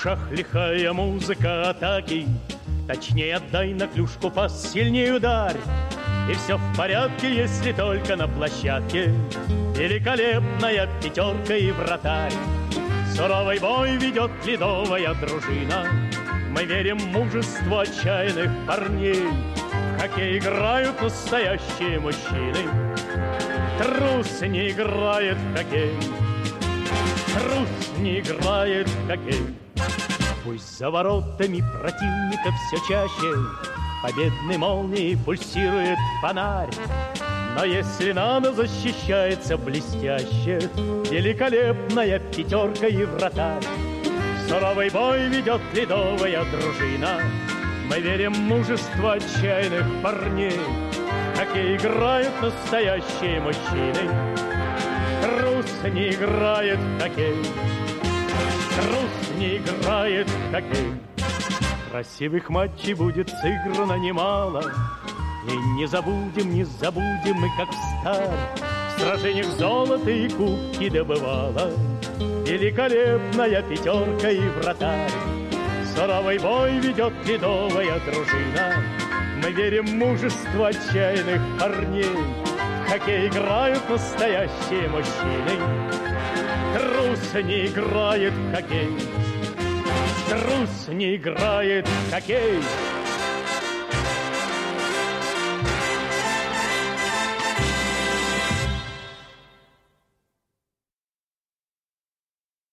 ушах лихая музыка атаки. Точнее отдай на клюшку пас, сильнее ударь. И все в порядке, если только на площадке великолепная пятерка и вратарь. Суровый бой ведет ледовая дружина. Мы верим в мужество отчаянных парней. В хоккей играют настоящие мужчины. Трус не играет в хоккей. Трус не играет в хоккей. Пусть за воротами противника все чаще победной молнией пульсирует фонарь. Но если надо, защищается блестяще великолепная пятерка и вратарь. Суровый бой ведет ледовая дружина. Мы верим в мужество отчаянных парней. В хоккей играют настоящие мужчины. Трус не играет в хоккей. Трус не играет в хоккей. Красивых матчей будет сыграно немало. И не забудем мы, как в старь, в сражениях золото и кубки добывала великолепная пятерка и вратарь. Суровый бой ведет ледовая дружина. Мы верим в мужество отчаянных парней. В хоккей играют настоящие мужчины. Трус не играет в хоккей. Трус не играет в хоккей.